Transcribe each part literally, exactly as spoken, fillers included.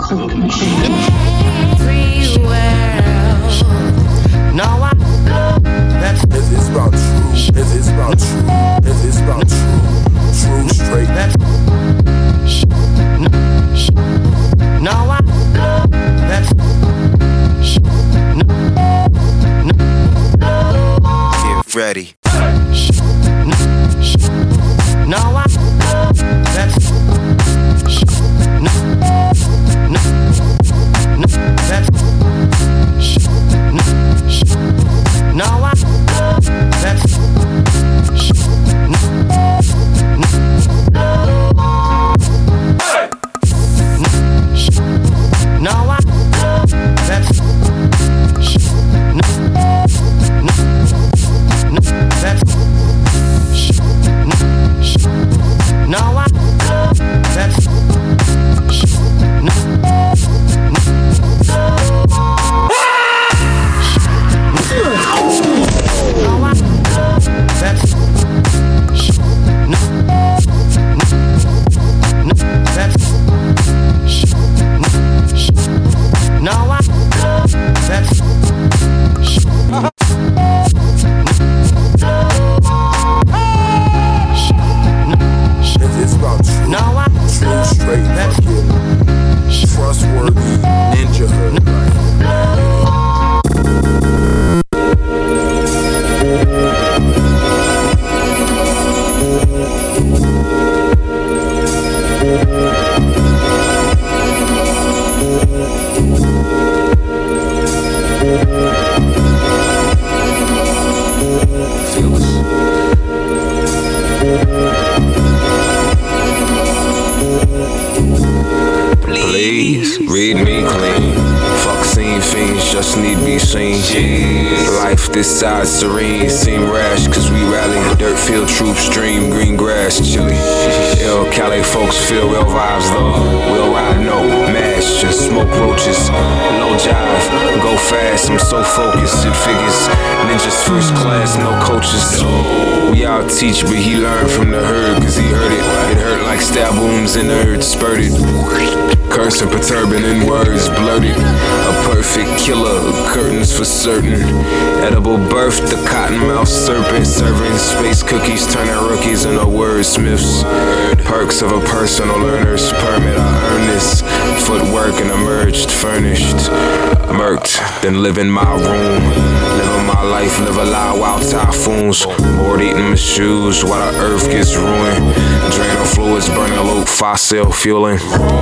Now I that's if it's about true, if it's about true, if it's about true, true straight. That's now I that's get ready. Now I that's that's now I that's now I that's that's now I that's now I that's If it's about true, now I true straight, fucking trustworthy ninjahood, Please read me clean. Fuck scene fiends, just need be seen. Life this side serene, seem rash, cause we rally. Dirt field troops, dream, green grass, chilly. Ill Cali folks feel real vibes though. We'll ride no mash, just smoke roaches. No jive, go fast, I'm so focused, it figures. Ninjas first class, no coaches. We out teach, but he learned from the herd, cause he heard it. It hurt like stab wounds and the earth spurted. Cursing, perturbing in words blurted. A perfect killer, curtains for certain. Edible birth, the cottonmouth serpent. Serving space cookies, turning rookies into wordsmiths. Perks of a personal learner's permit. I earned this footwork and emerged furnished. Murked, then live in my room. Living my life, live a lie while typhoons. Bored eating my shoes while the earth gets ruined. Draining fluids, burning loot, fossil fueling.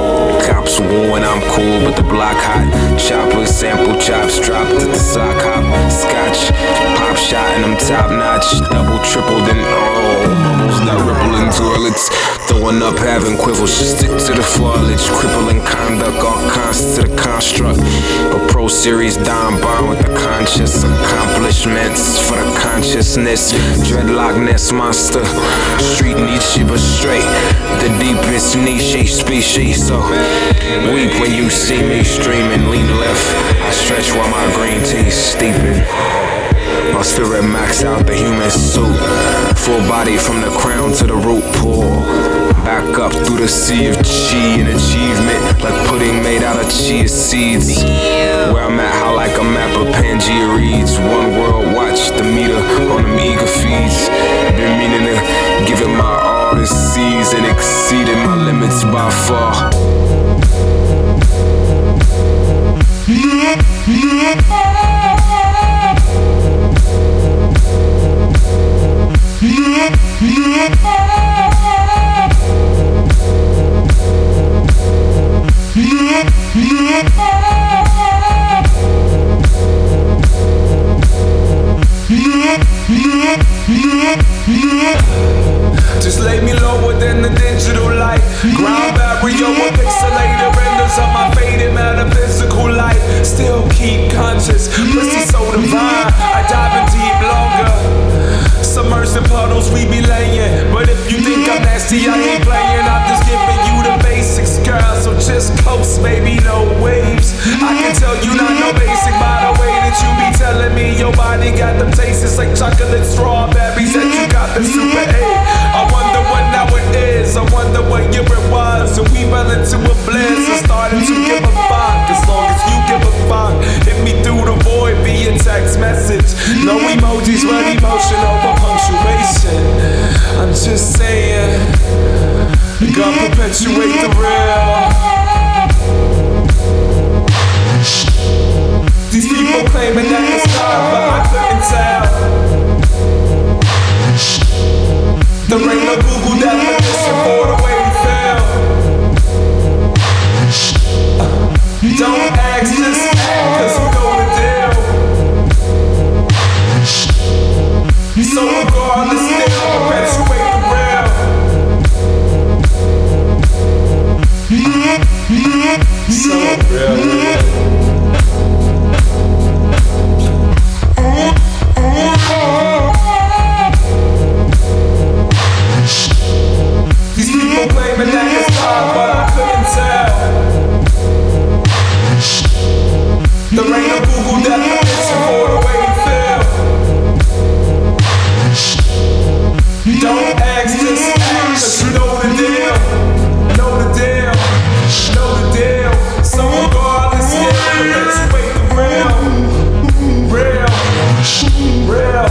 Cops wooing, I'm cool, but the block hot. Choppers, sample chops, dropped at the sock hop. Scotch, pop shot, and I'm top notch. Double, triple, then oh, bubbles that ripple in toilets. Throwing up, having quivers, just stick to the foliage. Crippling conduct, all cons to the construct. A pro series, Don Bond with the conscious accomplishments for the consciousness. Dreadlock nest monster, street Nietzsche, but straight. The deepest niche species, so weep when you see me streaming. Lean left, I stretch while my green tea's steeping. My spirit max out the human suit. Full body from the crown to the root pool. Back up through the sea of chi and achievement. Like pudding made out of chia seeds. Where I'm at, how like a map of Pangea reads. One world, watch the meter on them eager feeds. Been meaning to give it my all to seize and exceeded my limits by far. Just lay me lower than the digital light. Ground barrier with pixelated renders of my faded metaphysical life. Still keep conscious, pussy so divine. I dive in deep longer. Submerged in puddles we be laying. But if you think I'm nasty, I ain't playing. I'm just giving you the basics, girl. So just coast, baby, no waves. I can tell you not no basic by the way that you be telling me your body got them tastes like chocolate strawberries that you got the super A. I wonder what now it is. I wonder what year it was. trying to give a fuck. As long as you give a fuck, hit me through the void via text message. No emojis, but emotion over punctuation. I'm just saying, God perpetuate the real. These people claiming that it's love, but I couldn't tell. There ain't no Google definition for the way we feel. uh, Don't ask, just act, cause you know the deal. So regardless, still perpetuate the real. So real, real. These people claiming that it's love, but I couldn't tell. There ain't no Google definition for the way we feel. Don't ask, just act, cause you know the deal. Know the deal, know the deal. So regardless, still perpetuate the real. Real, real.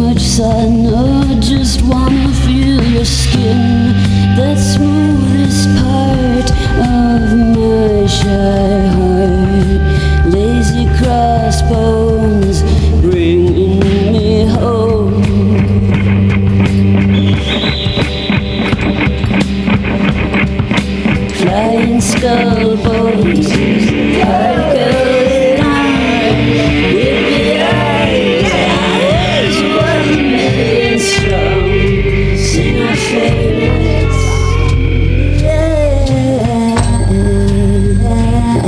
much sun. I just wanna feel your skin, that smoothest part of my shy heart. Lazy crossbones bringing me home. Flying skull bones, particles in eyes, with the eyes, eyes, one million strong. Sing our favorites, yeah.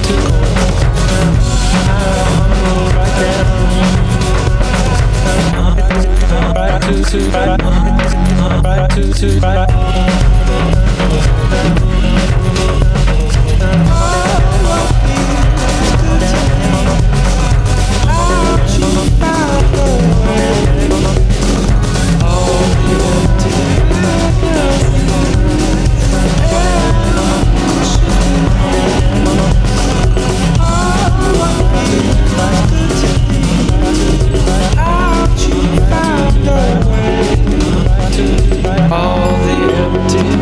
All the empty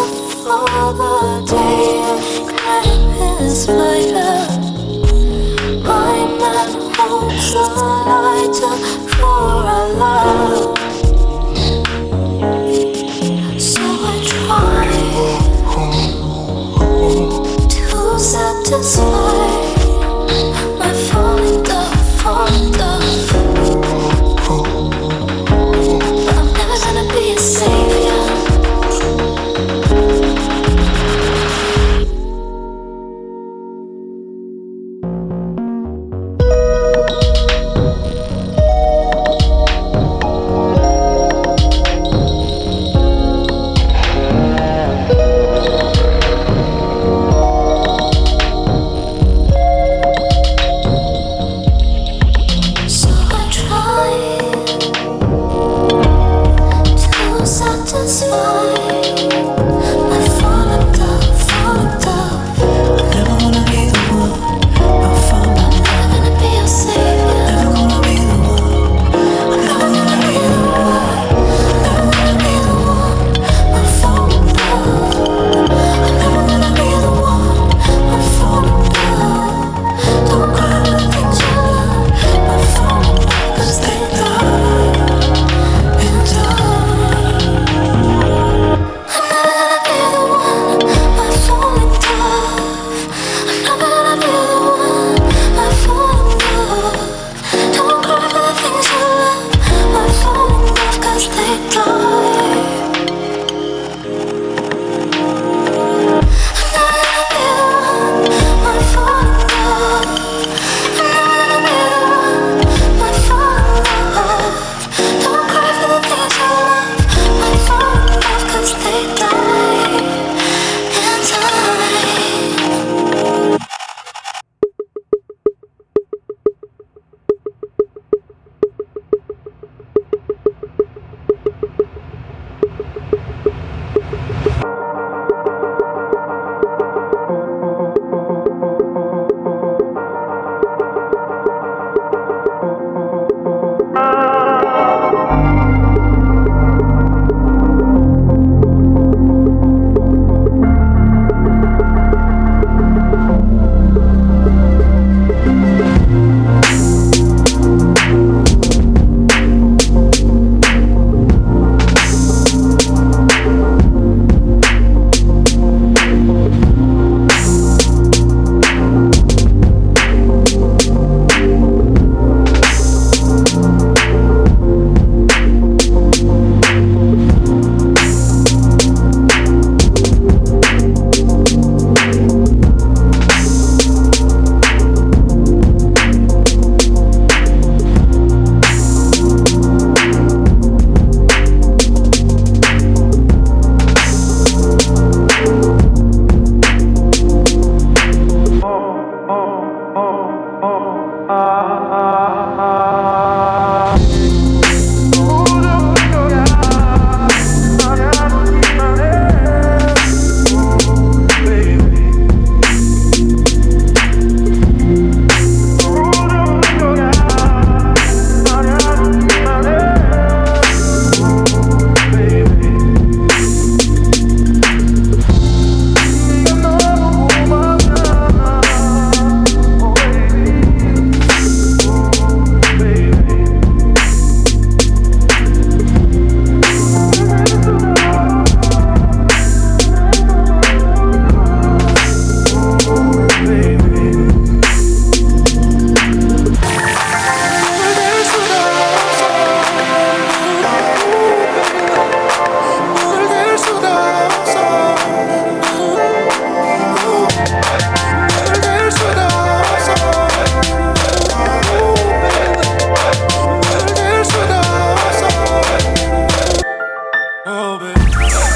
before the day climb his lighter. My man holds the lighter for our love. So I try to satisfy my falling love, falling love. But I'm never gonna be a savior. Oh, baby.